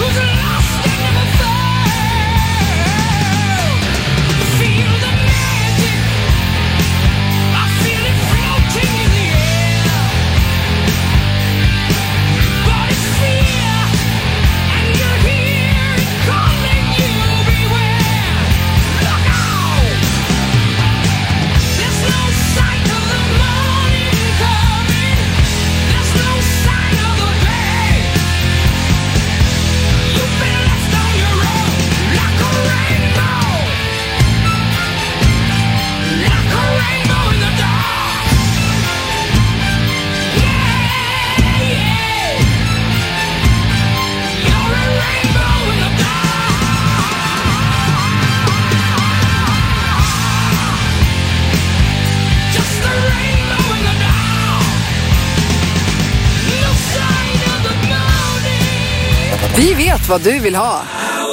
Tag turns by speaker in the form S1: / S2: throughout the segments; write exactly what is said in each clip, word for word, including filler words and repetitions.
S1: Vi vet vad du vill ha.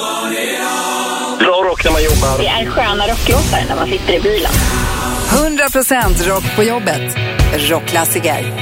S2: Bra rock när man jobbar.
S3: Det är sköna rocklåtar när man sitter i bilen.
S1: hundra procent rock på jobbet. Rockklassiker.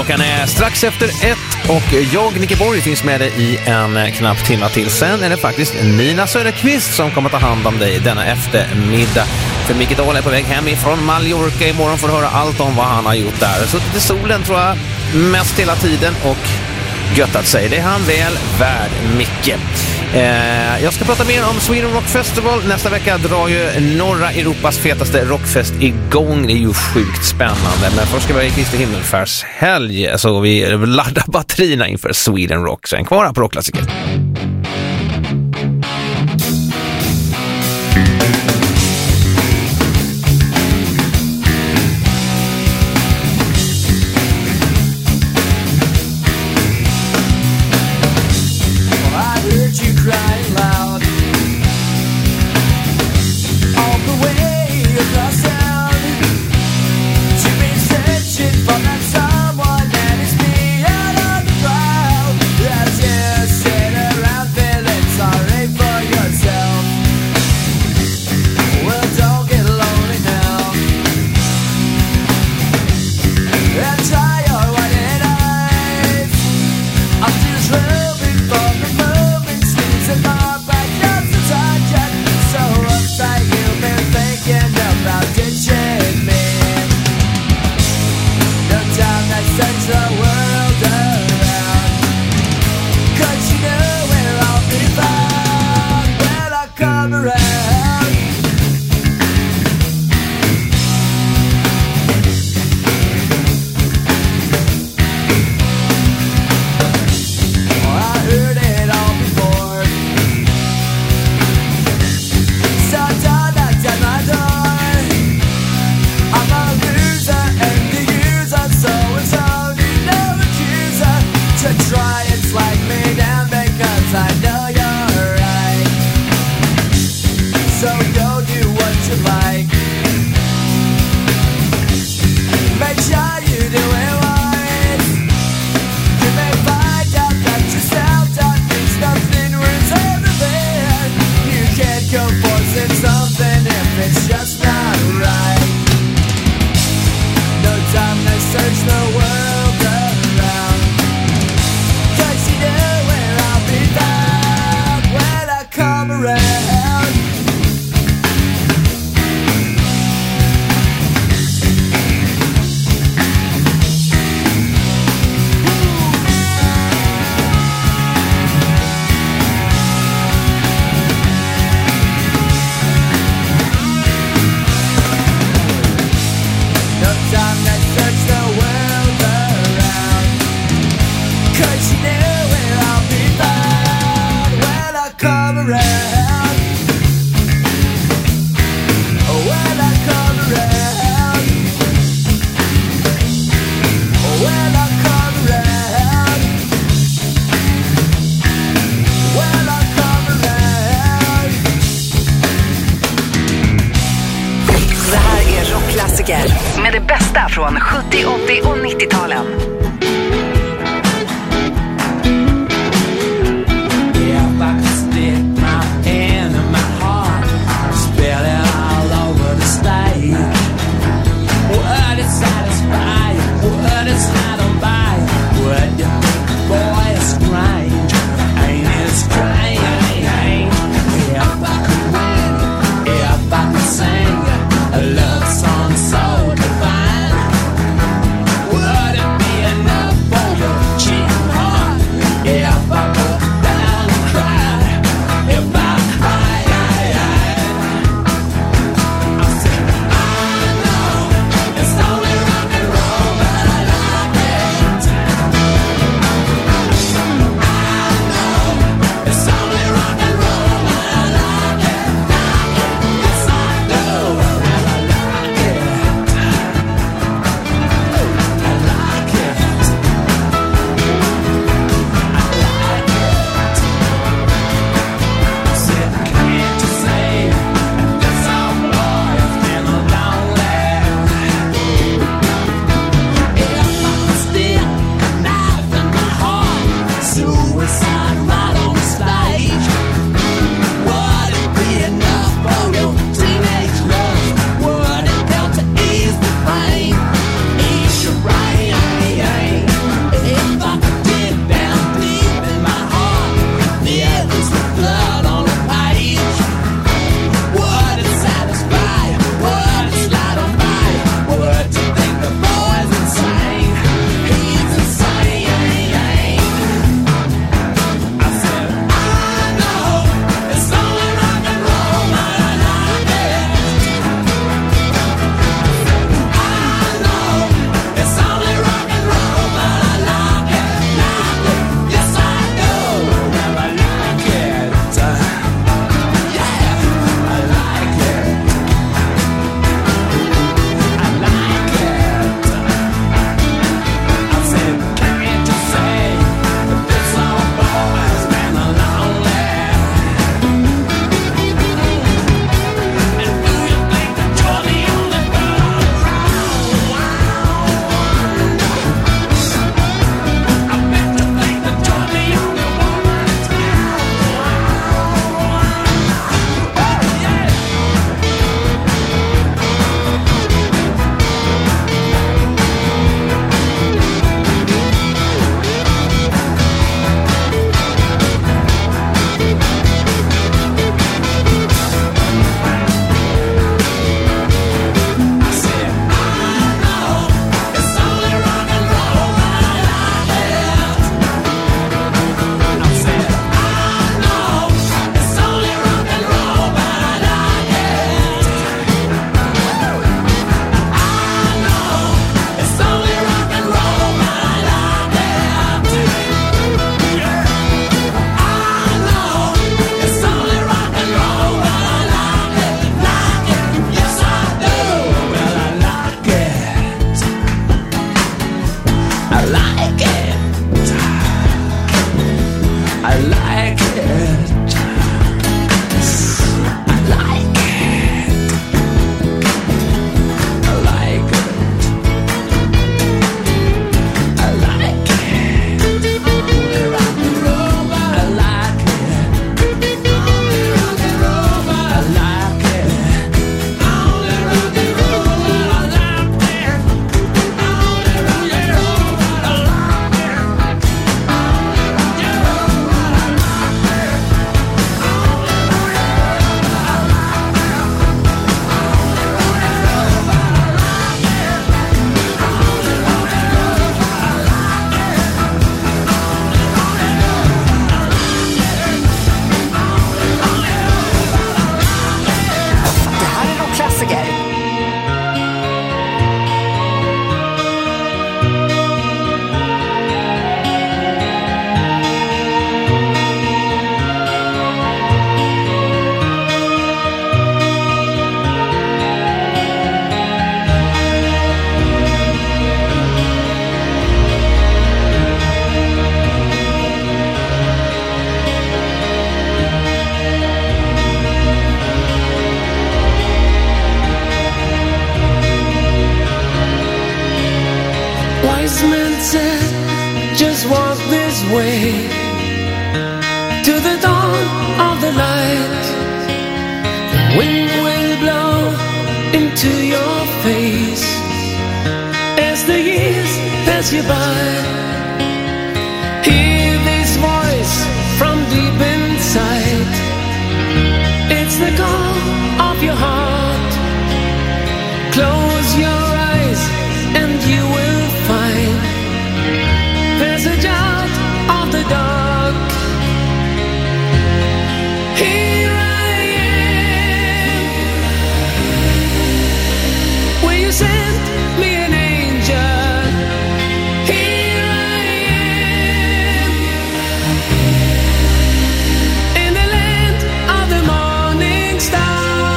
S2: Klockan är strax efter ett och jag, Nicke Borg, finns med dig i en knapp timme till. Sen är det faktiskt Nina Söderqvist som kommer ta hand om dig denna eftermiddag. För Micke Dahl är på väg hem ifrån Mallorca imorgon för att höra allt om vad han har gjort där. Suttit i solen tror jag mest hela tiden och göttat sig. Det är han väl värd, Micke. Eh, jag ska prata mer om Sweden Rock Festival. Nästa vecka drar ju norra Europas fetaste rockfest igång. Det är ju sjukt spännande. Men först ska vi ha Kristi himmelfärdshelg, så vi laddar batterierna inför Sweden Rock. Sen kvar här på Rockklassiker.
S1: Med det bästa från sjuttio, åttio och nittio-talen.
S4: A love song so divine. just walk this way to the dawn of the light. The wind will blow into your face as the years pass you by. Hear this voice from deep inside. It's the call of your heart. Close your eyes and you will find passage out of the dark. Here I am. Will you send me an angel? Here I am. In the land of the morning star.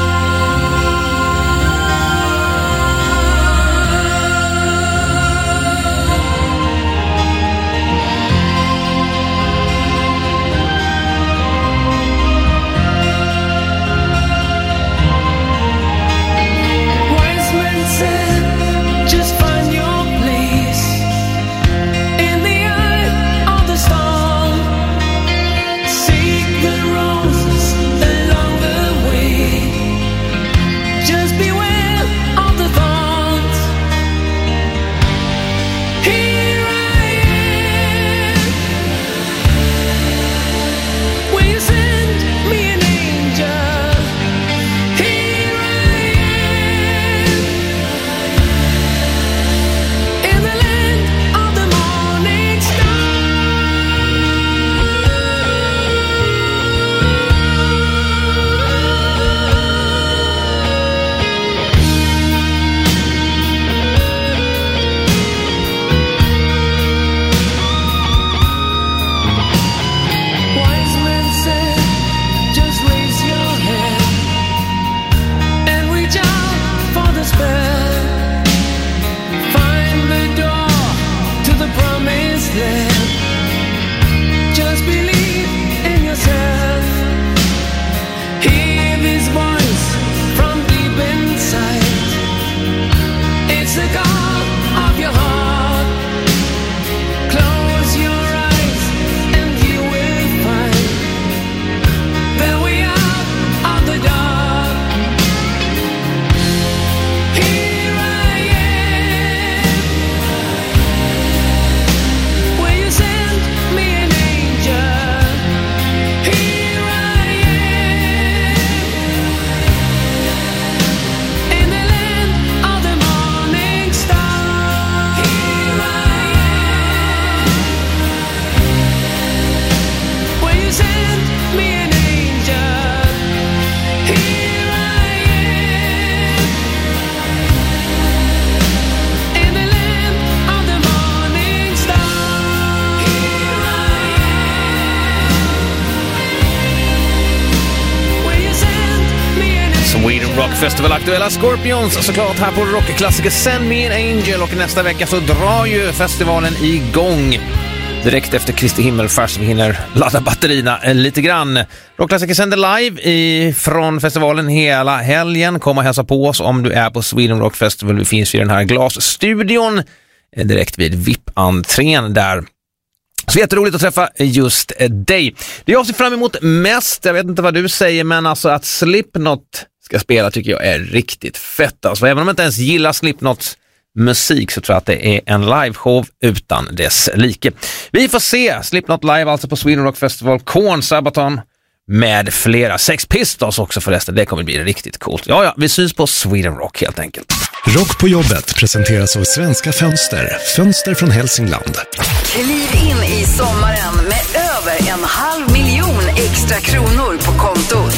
S2: Festival aktuella Scorpions såklart här på rockklassiker Send Me An Angel, och nästa vecka så drar ju festivalen igång direkt efter Kristi himmelfärd, så vi hinner ladda batterierna lite grann. Rockklassiker sänder live i, från festivalen hela helgen. Kom och hälsa på oss om du är på Sweden Rock Festival. Vi finns i den här glasstudion direkt vid V I P-entrén där. Så jätteroligt att träffa just dig. Det jag ser fram emot mest, jag vet inte vad du säger, men alltså att Slipknot ska spela tycker jag är riktigt fett. Alltså, även om jag inte ens gillar Slipknots musik så tror jag att det är en liveshow utan dess like. Vi får se Slipknot live alltså på Sweden Rock Festival, Korn, Sabaton med flera. Sex Pistols också förresten, det kommer bli riktigt coolt. Ja, ja, vi syns på Sweden Rock helt enkelt.
S5: Rock på jobbet presenteras av Svenska Fönster, fönster från Hälsingland.
S1: Kliv in i sommaren med över en halv miljon extra kronor på kontot.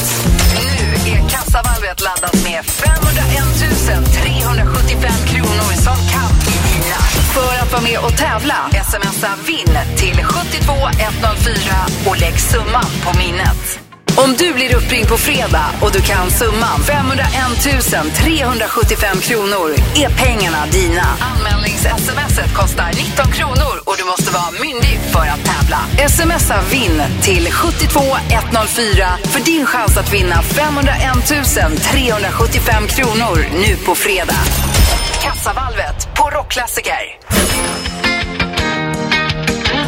S1: Nu är kassavalvet laddat med femhundraett tusen trehundrasjuttiofem kronor som kan bli dina. För att vara med och tävla, smsa vinn till sju två ett noll fyra och lägg summan på minnet. Om du blir uppringd på fredag och du kan summan femhundraett tusen trehundrasjuttiofem kronor är pengarna dina. Anmälnings-smset kostar nitton kronor och du måste vara myndig för att tävla. Smsa vinn till sju två ett noll fyra för din chans att vinna femhundraett tusen trehundrasjuttiofem kronor nu på fredag. Kassavalvet på Rockklassiker.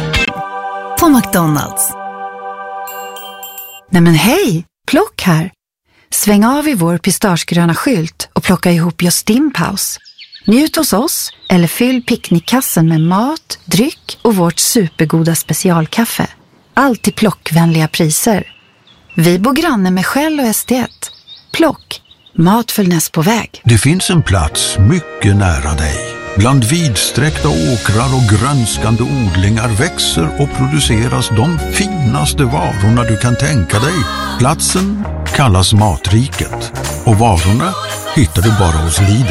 S6: på McDonald's. Nej men hej, plock här. Sväng av i vår pistagegröna skylt och plocka ihop just din paus. Njut hos oss eller fyll picknickkassen med mat, dryck och vårt supergoda specialkaffe. Allt till plockvänliga priser. Vi bor granne med Shell och S D ett. Plock, mat för näst på väg.
S7: Det finns en plats mycket nära dig. Bland vidsträckta åkrar och grönskande odlingar växer och produceras de finaste varorna du kan tänka dig. Platsen kallas Matriket och varorna hittar du bara hos Lidl.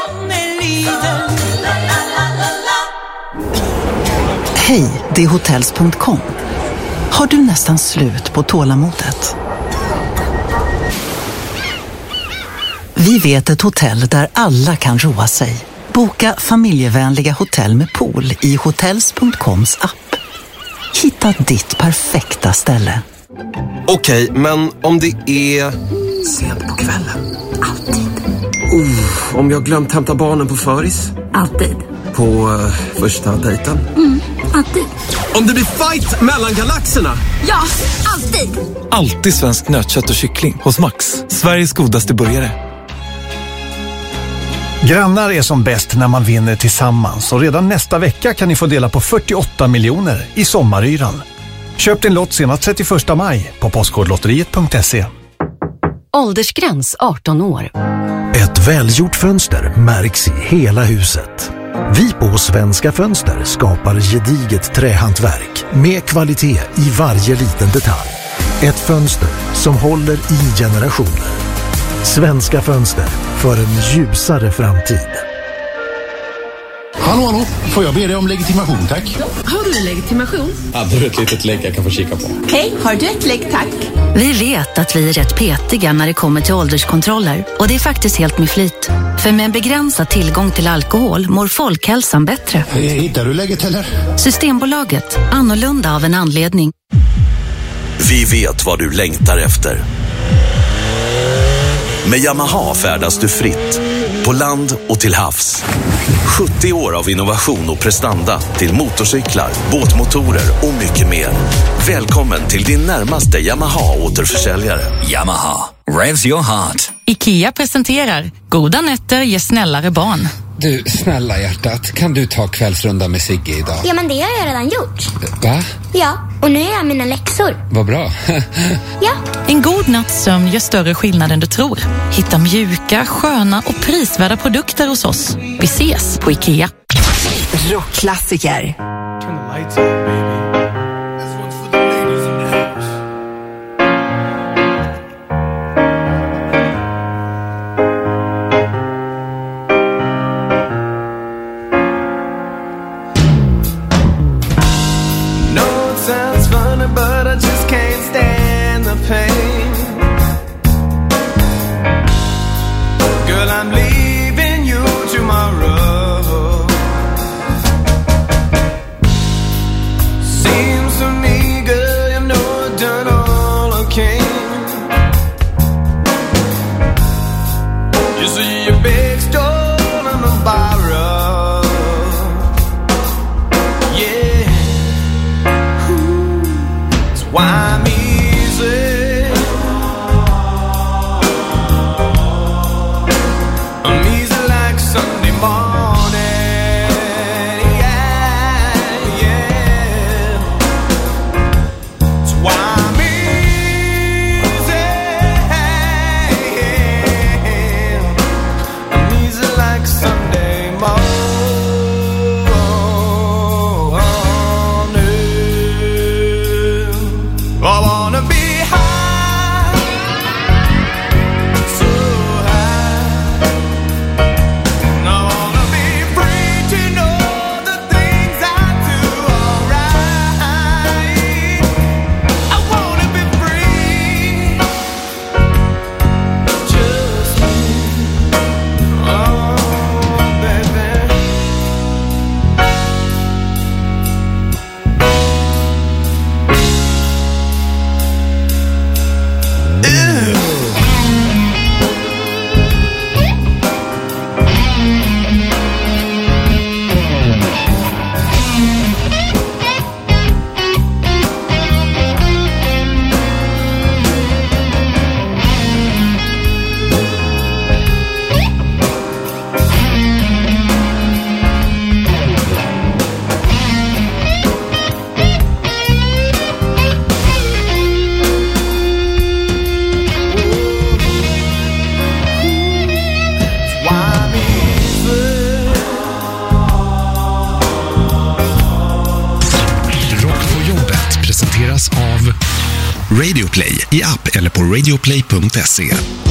S8: Hej, det är hotels punkt com. Har du nästan slut på tålamodet? Vi vet ett hotell där alla kan roa sig. Boka familjevänliga hotell med pool i hotels punkt coms app. Hitta ditt perfekta ställe.
S9: Okej, men om det är...
S10: Sent på kvällen. Alltid. Uh, om jag glömt hämta barnen på föris.
S3: Alltid.
S10: På uh, första dejten.
S3: Mm, alltid.
S9: Om det blir fight mellan galaxerna.
S3: Ja, alltid.
S11: Alltid svensk nötkött och kyckling hos Max. Sveriges godaste burgare.
S12: Grannar är som bäst när man vinner tillsammans och redan nästa vecka kan ni få dela på fyrtioåtta miljoner i sommaryran. Köp din lott senast trettioförsta maj på postkodlotteriet punkt se.
S13: Åldersgräns arton år.
S5: Ett välgjort fönster märks i hela huset. Vi på Svenska Fönster skapar gediget trähantverk med kvalitet i varje liten detalj. Ett fönster som håller i generationer. Svenska Fönster för en ljusare framtid.
S14: Hallå, hallå. Får jag be dig om legitimation, tack?
S13: Har du en legitimation?
S14: Hade du ett litet lägg jag kan få kika på?
S13: Okej, har du ett lägg, tack? Vi vet att vi är rätt petiga när det kommer till ålderskontroller. Och det är faktiskt helt med flit. För med en begränsad tillgång till alkohol mår folkhälsan bättre.
S14: Hittar du lägget eller?
S13: Systembolaget. Annorlunda av en anledning.
S15: Vi vet vad du längtar efter. Med Yamaha färdas du fritt. På land och till havs. sjuttio år av innovation och prestanda till motorcyklar, båtmotorer och mycket mer. Välkommen till din närmaste Yamaha-återförsäljare.
S16: Yamaha. Revs your heart.
S17: IKEA presenterar Goda nätter ger snällare barn.
S18: Du, snälla hjärtat, kan du ta kvällsrunda med Sigge idag?
S19: Ja, men det har jag redan gjort.
S18: Va?
S19: Ja, och nu är jag mina läxor.
S18: Vad bra.
S19: Ja.
S17: En god natts sömn gör större skillnad än du tror. Hitta mjuka, sköna och prisvärda produkter hos oss. Vi ses på IKEA.
S1: Rockklassiker.
S20: Radioplay i app eller på radioplay punkt se.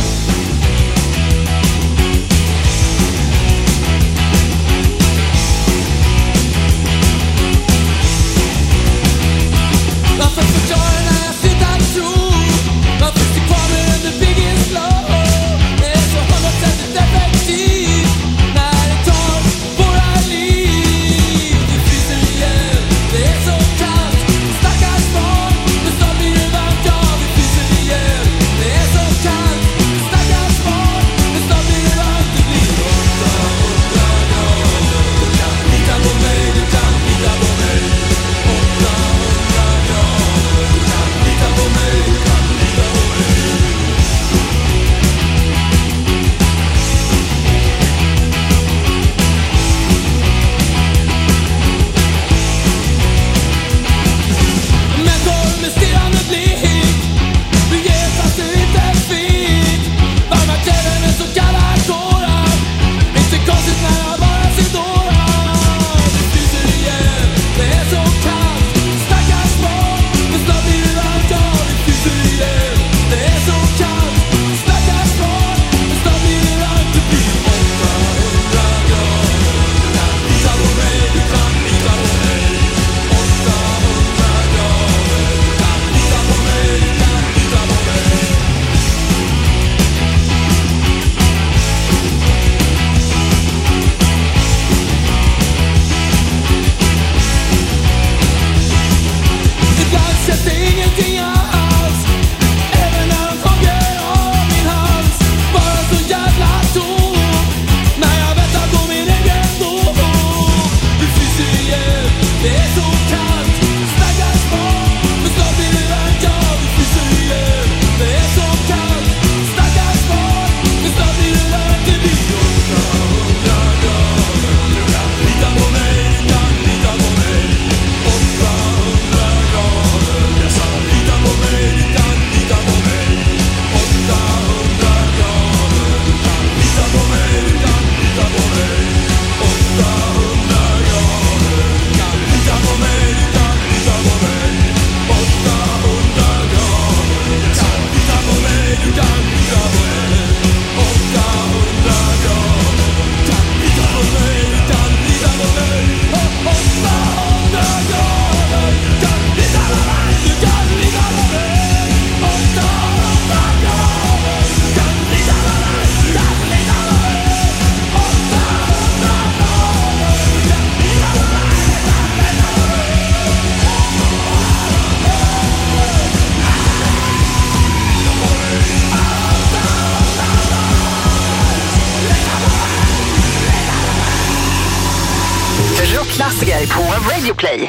S1: Klassiker på Radioplay.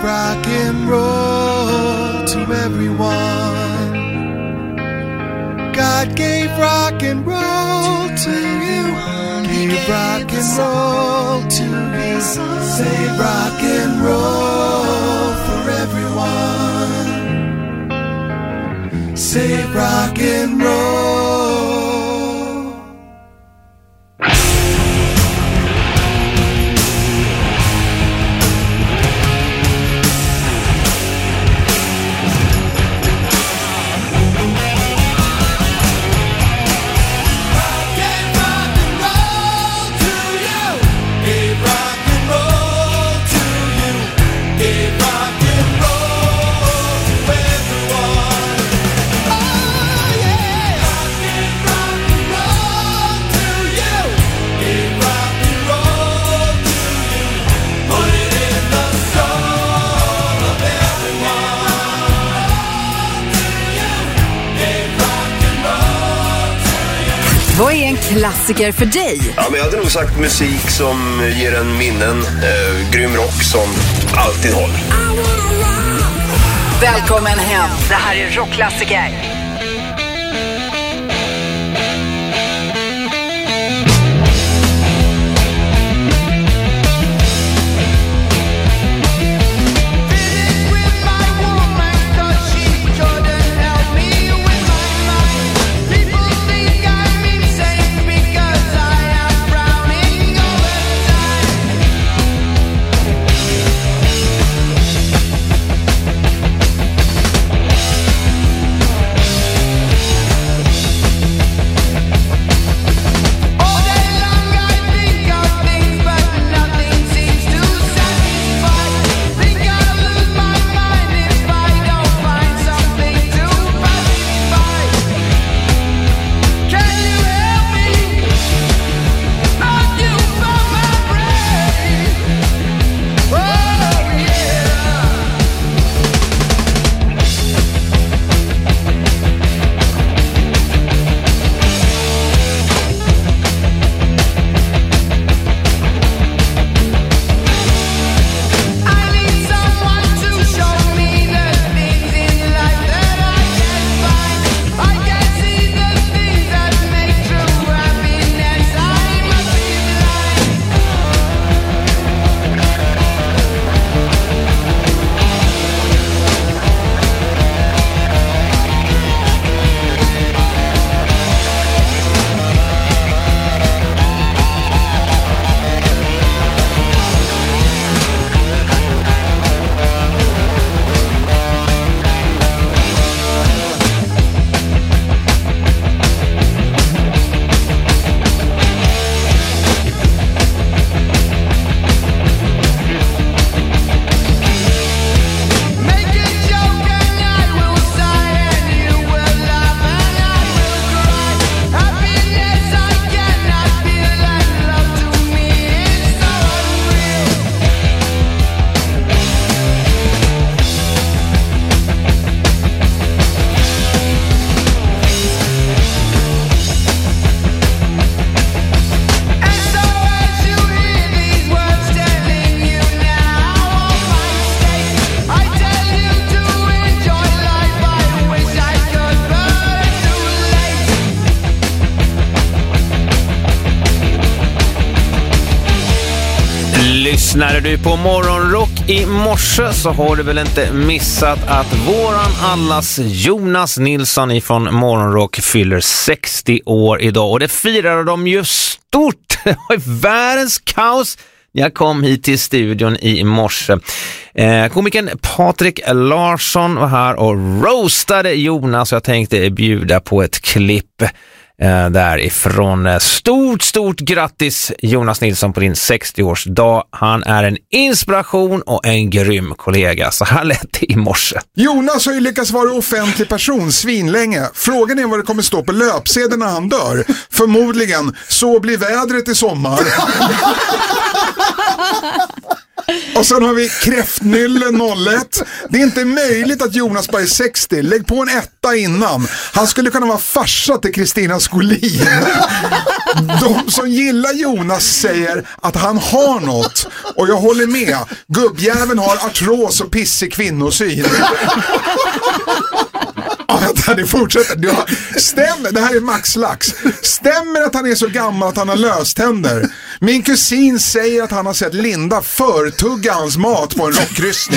S21: rock and roll to everyone. God gave rock and roll to you. Gave rock and roll to me. Say rock and roll for everyone. Say rock and roll.
S1: Vad är en klassiker för dig?
S9: Ja, men jag hade nog sagt musik som ger en minnen. Eh, grym rock som alltid håller.
S1: Välkommen hem. Det här är rockklassiker.
S2: Lyssnade du på Morgonrock i morse så har du väl inte missat att våran allas Jonas Nilsson ifrån Morgonrock fyller sextio år idag. Och det firar de ju stort. Det var världens kaos. Jag kom hit till studion i morse. Eh, komikern Patrik Larsson var här och roastade Jonas. Jag tänkte bjuda på ett klipp eh, därifrån. Stort, stort grattis Jonas Nilsson på din sextioårsdag. Han är en inspiration och en grym kollega. Så här lät det i morse.
S22: Jonas har ju lyckats vara offentlig person svinlänge. Frågan är vad det kommer stå på löpsedeln när han dör. Förmodligen, så blir vädret i sommar. Och sen har vi Kräftnylle noll ett. Det är inte möjligt att Jonas bara är sextio. Lägg på en etta innan. Han skulle kunna vara farsa till Kristina Skolin. De som gillar Jonas säger att han har något. Och jag håller med. Gubbjäveln har artros och pissig kvinnosyn. Ja, det fortsätter. Du har, stämmer, det här är Max Lax. Stämmer att han är så gammal att han har löständer? Min kusin säger att han har sett Linda förtugga hans mat på en rockkryssning.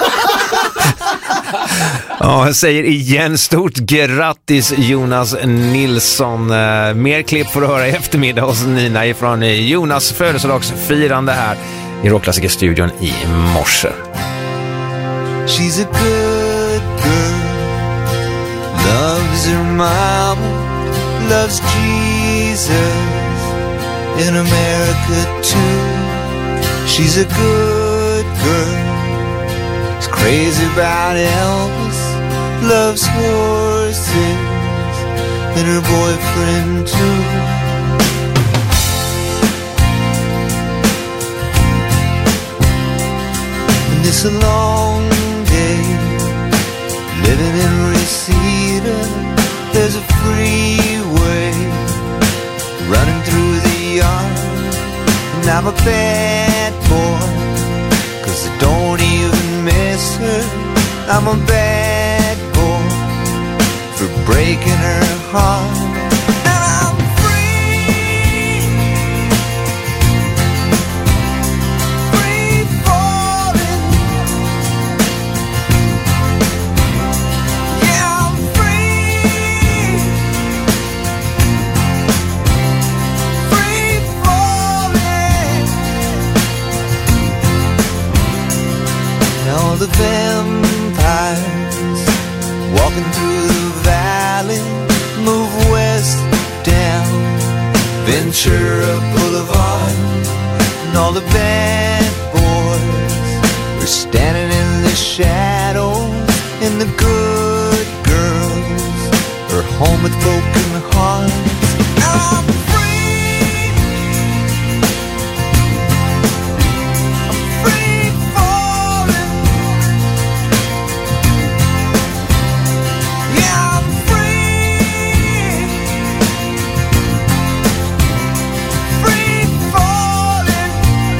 S2: Ja, jag säger igen stort grattis Jonas Nilsson. Uh, mer klipp får du höra i eftermiddag hos Nina ifrån Jonas födelsedagsfirande här i Rockklassikerstudion i morse.
S4: She's a good girl, loves her mom, loves Jesus in America too. She's a good girl, is crazy about Elvis, loves horses and her boyfriend too. And it's a long day living in Reseda. There's a freeway running through the yard, and I'm a bad boy, 'cause I don't even miss her. I'm a bad boy for breaking her heart. And I'm free, free falling. Yeah, I'm free, free falling. And all the vampires walking through the valley move west down Ventura Boulevard, and all the bad boys are standing in the shadows, and the good girls are home with broken hearts. I'm free, I'm free falling. Yeah, I'm free, free falling.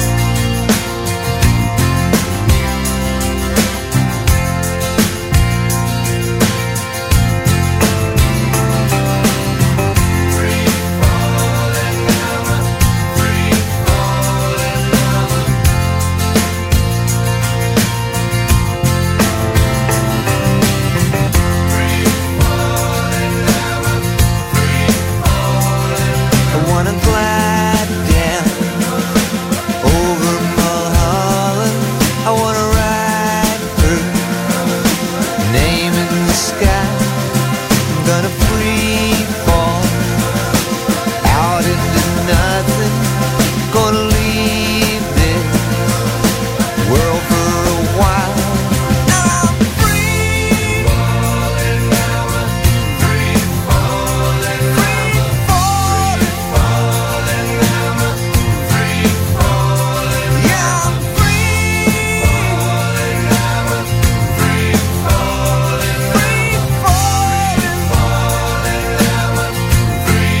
S4: I wanna glide down over Mulholland. I wanna write her name in the sky. I'm gonna free fall out into nothing. Gonna leave this world for a while. And I'm free, falling, free falling, free falling, falling, free falling. Yeah, I'm free, falling, free falling, free falling, falling, free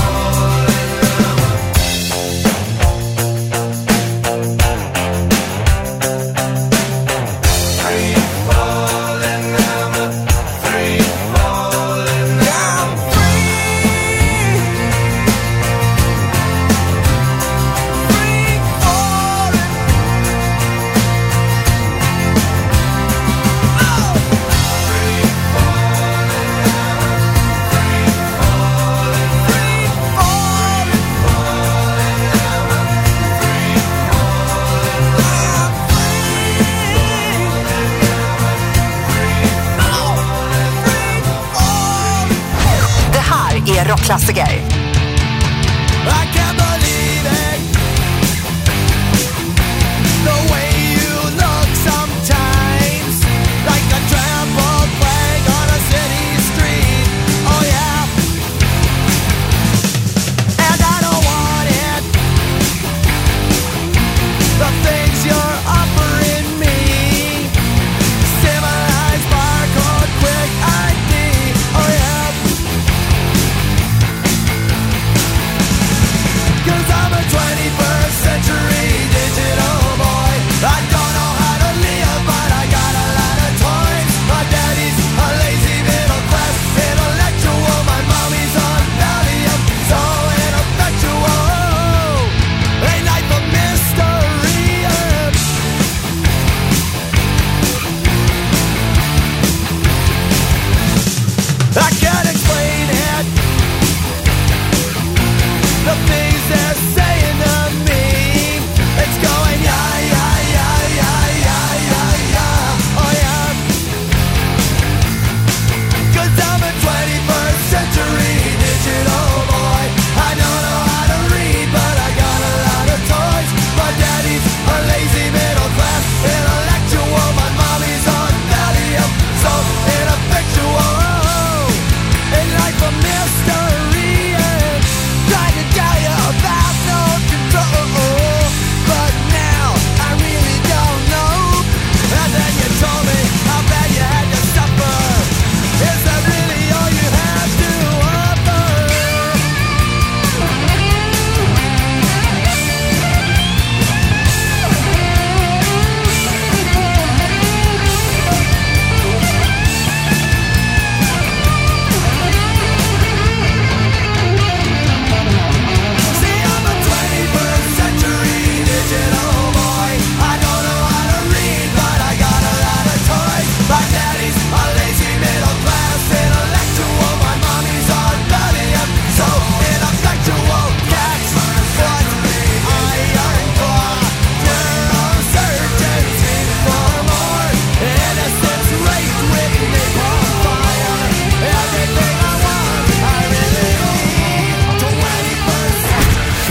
S1: Det här är Rockklassiker.
S4: I can't believe it, the way you look sometimes, like a trampled flag on a city street. Oh yeah, and I don't want it. The things you're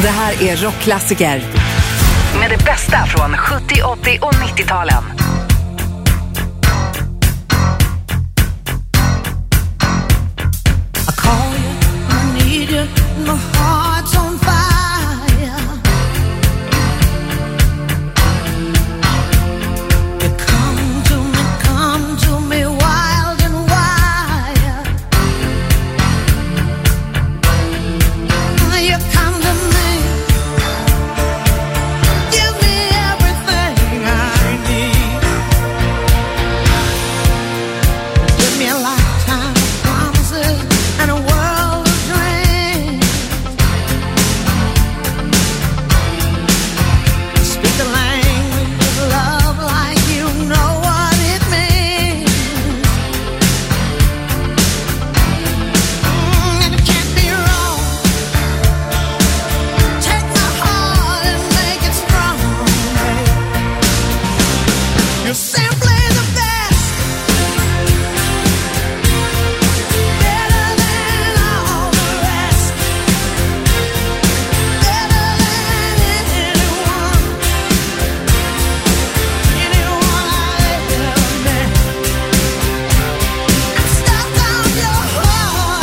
S1: Det här är Rockklassiker. Med det bästa från sjuttio, åttio och nittio-talen.
S4: I call you, I need you, my heart's on fire. You come to me, come to me wild and wild. You come to me, give me everything I need. Give me a lifetime of promises and a world of dreams. Speak the language of love like you know what it means. Mm, and it can't be wrong. Take my heart and make it strong. You're simply the best. Better than all the rest. Better than anyone. Anyone I ever met. I'm stuck on your heart.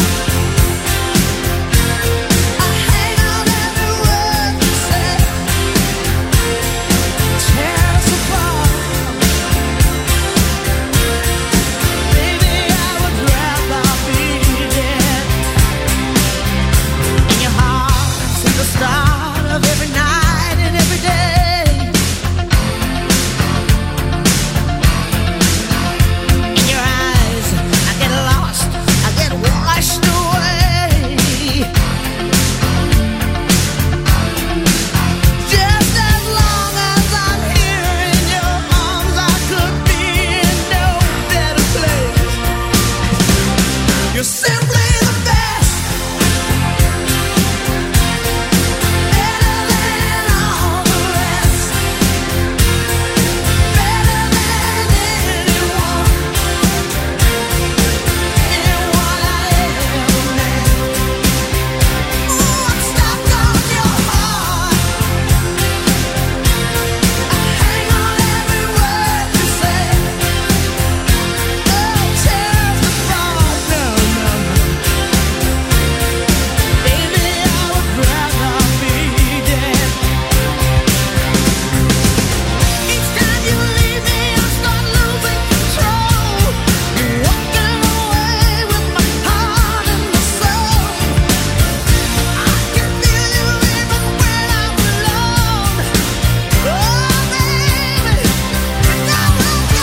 S4: I hang on every word you say. Tear us apart. Baby, I would rather be dead. In your heart, see the start of every night and every day. In your eyes, I get lost, I get washed away. Just as long as I'm here in your arms, I could be in no better place. You're simply the best. Better than all the rest. Better than anyone. Anyone I ever met. Ooh, I'm stuck on your heart. I hang on every word you say. Oh, tear us apart. No, no, no. Baby, I would rather be dead. Each time you leave me, I start losing control. You're walking away with my heart and my soul. I can feel you even when I'm alone. Oh, baby, and I will go.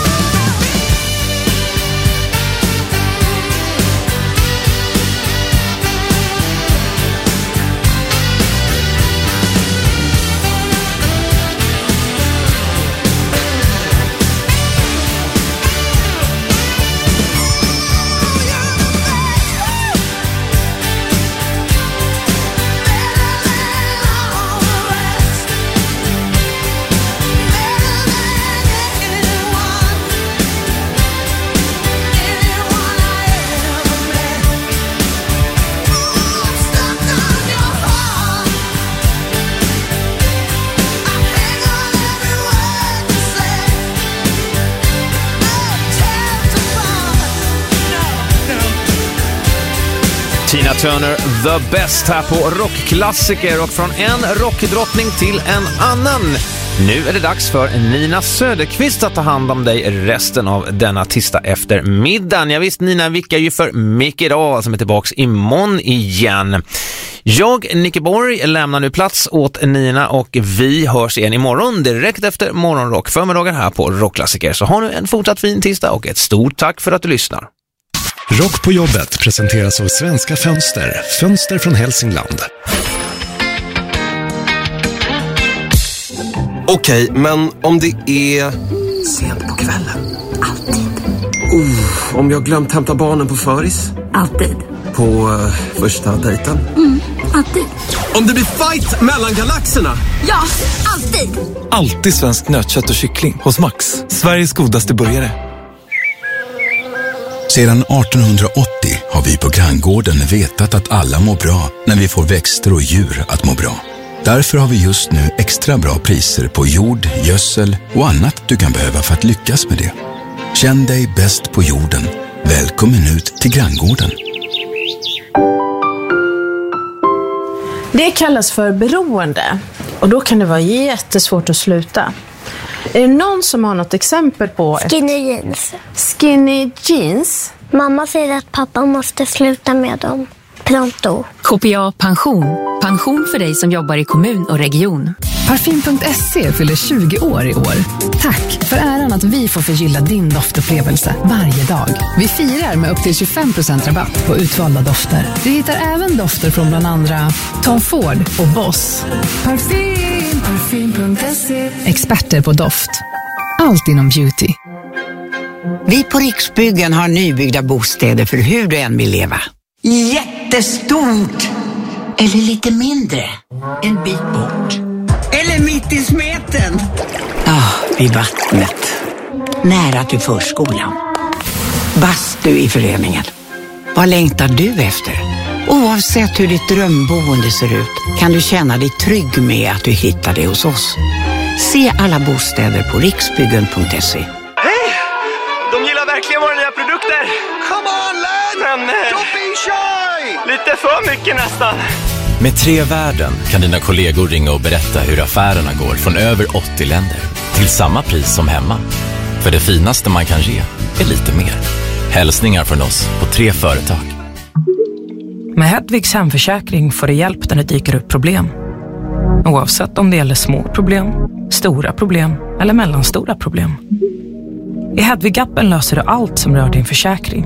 S2: Tina Turner, The Best här på Rockklassiker, och från en rockdrottning till en annan. Nu är det dags för Nina Söderqvist att ta hand om dig resten av denna tisdag eftermiddagen. Jag visst, Nina vickar ju för Micke idag som är tillbaks imorgon igen. Jag, Nicke Borg, lämnar nu plats åt Nina och vi hörs igen imorgon direkt efter morgonrock förmiddagar här på Rockklassiker. Så ha nu en fortsatt fin tisdag och ett stort tack för att du lyssnar.
S20: Rock på jobbet presenteras av Svenska Fönster. Fönster från Hälsingland.
S10: Okej, men om det är sent på kvällen.
S3: Alltid.
S10: Oh, om jag glömt hämta barnen på föris.
S3: Alltid.
S10: På uh, första dejten.
S3: Mm, alltid.
S10: Om det blir fight mellan galaxerna.
S3: Ja, alltid.
S11: Alltid svensk nötkött och kyckling hos Max. Sveriges godaste burgare.
S6: Sedan artonhundraåttio har vi på Granngården vetat att alla mår bra när vi får växter och djur att må bra. Därför har vi just nu extra bra priser på jord, gödsel och annat du kan behöva för att lyckas med det. Känn dig bäst på jorden. Välkommen ut till granngården.
S7: Det kallas för beroende och då kan det vara jättesvårt att sluta. Är det någon som har något exempel på...
S19: Skinny jeans.
S7: Skinny jeans?
S19: Mamma säger att pappa måste sluta med dem. Pronto.
S23: K P A Pension. Pension för dig som jobbar i kommun och region.
S24: Parfym punkt se fyller tjugo år i år. Tack för äran att vi får förgylla din doftupplevelse varje dag. Vi firar med upp till tjugofem procent rabatt på utvalda dofter. Du hittar även dofter från bland andra Tom Ford och Boss. Parfym, parfym punkt se. Experter på doft. Allt inom beauty.
S25: Vi på Riksbyggen har nybyggda bostäder för hur du än vill leva. Jättestort! Eller lite mindre. En bit bort. Eller mitt i smeten. Ja, ah, vid vattnet. Nära till förskolan. Bastu i föreningen. Vad längtar du efter? Oavsett hur ditt drömboende ser ut kan du känna dig trygg med att du hittar det hos oss. Se alla bostäder på riksbyggen punkt se.
S26: Hej! De gillar verkligen våra nya produkter. Come on, lad! Men... Don't be shy! Lite för mycket nästan.
S27: Med Tre Värden kan dina kollegor ringa och berätta hur affärerna går från över åttio länder till samma pris som hemma. För det finaste man kan ge är lite mer. Hälsningar från oss på Tre Företag.
S28: Med Hedvigs hemförsäkring får du hjälp när det dyker upp problem. Oavsett om det gäller små problem, stora problem eller mellanstora problem. I Hedvig-appen löser du allt som rör din försäkring.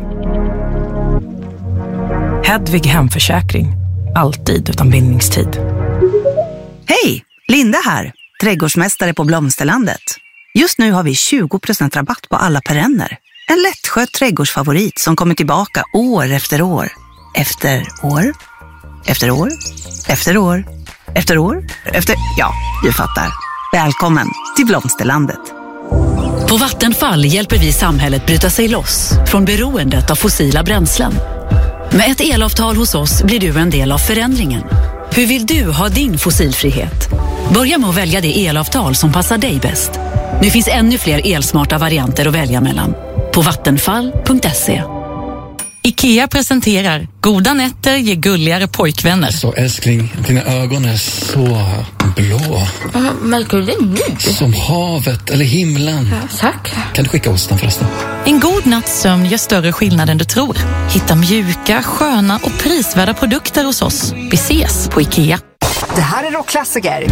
S28: Hedvig hemförsäkring. Alltid utan bindningstid.
S29: Hej, Linda här. Trädgårdsmästare på Blomsterlandet. Just nu har vi tjugo procent rabatt på alla perenner. En lättskött trädgårdsfavorit som kommer tillbaka år efter år. Efter år. Efter år. Efter år. Efter år. Efter... Ja, du fattar. Välkommen till Blomsterlandet.
S13: På Vattenfall hjälper vi samhället bryta sig loss från beroendet av fossila bränslen. Med ett elavtal hos oss blir du en del av förändringen. Hur vill du ha din fossilfrihet? Börja med att välja det elavtal som passar dig bäst. Nu finns ännu fler elsmarta varianter att välja mellan. På vattenfall punkt se.
S17: IKEA presenterar Goda nätter ger gulligare pojkvänner.
S18: Så älskling, dina ögon är så blå.
S17: Märker du det nu?
S18: Som havet eller himlen.
S17: Ja, tack.
S18: Kan du skicka osten förresten?
S17: En god natts sömn gör större skillnad än du tror. Hitta mjuka, sköna och prisvärda produkter hos oss. Vi ses på IKEA.
S1: Det här är rockklassiker.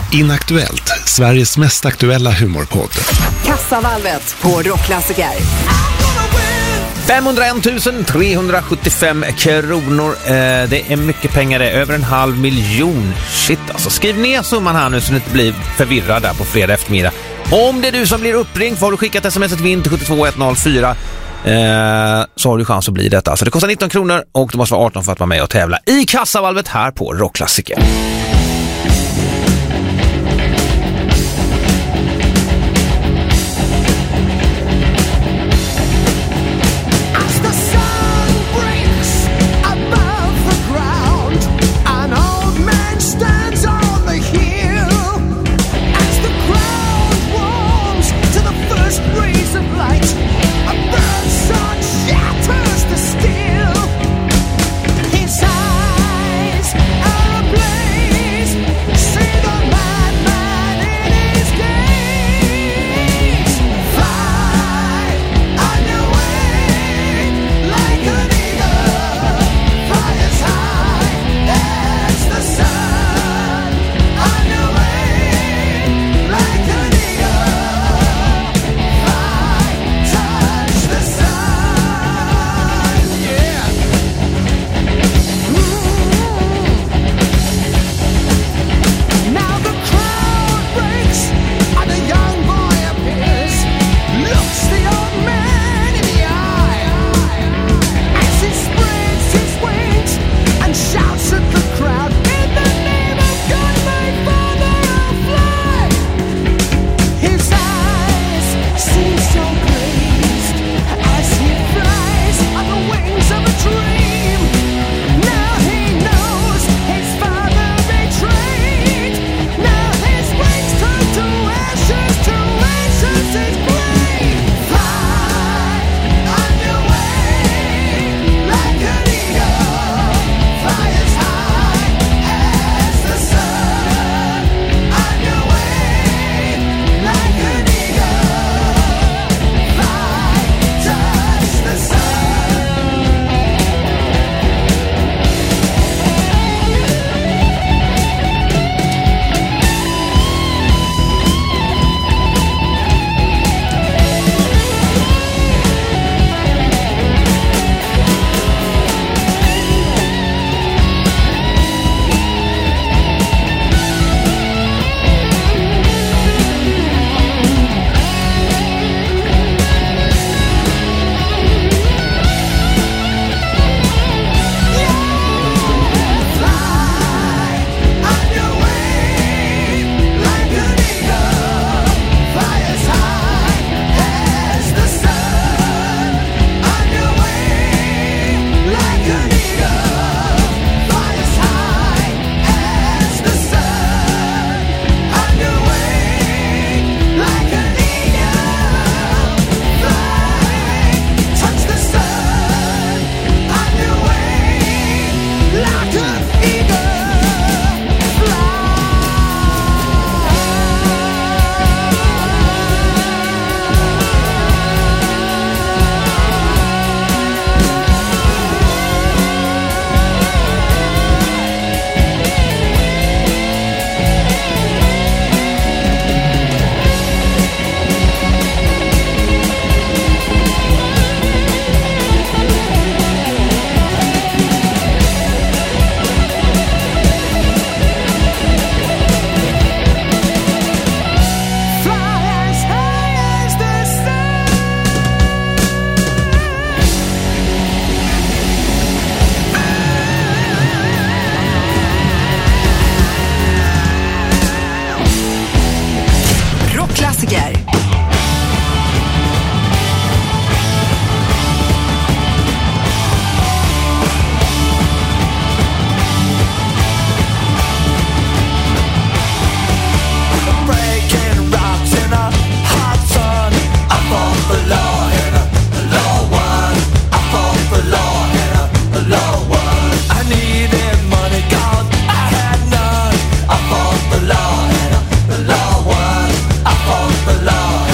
S20: Inaktuellt, Sveriges mest aktuella humorpodd.
S1: Kassavalvet på Rockklassiker.
S2: femhundraett tusen trehundrasjuttiofem kronor. Eh, det är mycket pengar, det är över en halv miljon. Shit, alltså skriv ner summan här nu så ni inte blir förvirrad där på fredag eftermiddag. Om det är du som blir uppringd får du skicka ett sms till vinn till sju två ett noll fyra. Eh, så har du chans att bli detta. Alltså det kostar nitton kronor och du måste vara arton för att vara med och tävla i Kassavalvet här på Rockklassiker.
S4: the law.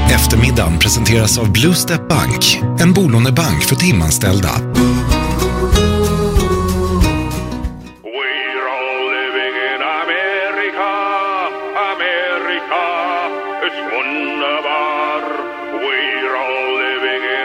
S20: Eftermiddagen presenteras av Blue Step Bank, en bolånebank för timanställda.
S4: It's wunderbar. We're all living in